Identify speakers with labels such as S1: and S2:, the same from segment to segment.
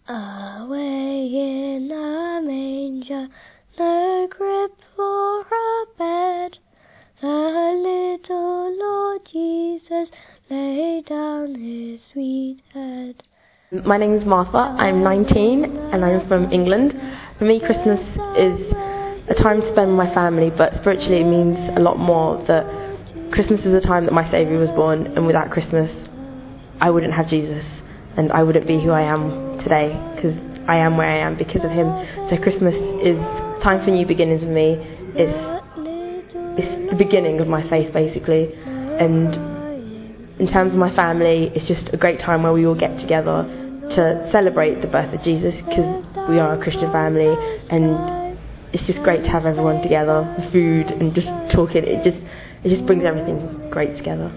S1: Away in a manger, no crib for a bed, the little Lord Jesus laid down his sweet head.
S2: My name is Martha, I'm 19 and I'm from England. For me, Christmas is a time to spend with my family, but spiritually it means a lot more that Christmas is a time that my Saviour was born, and without Christmas I wouldn't have Jesus and I wouldn't be who I am today, because I am where I am because of him. So Christmas is time for new beginnings for me. It's the beginning of my faith basically, and in terms of my family, it's just a great time where we all get together to celebrate the birth of Jesus, because we are a Christian family, and it's just great to have everyone together, the food and just talking. It just brings everything great together.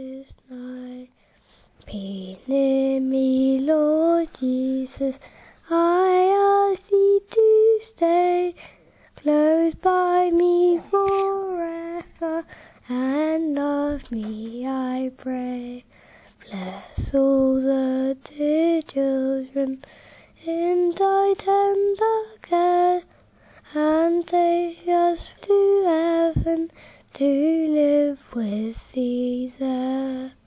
S1: Be near me, Lord Jesus, I ask thee to stay close by me forever, and love me, I pray. Bless all the dear children in thy tender care, and take us to heaven to live with thee there.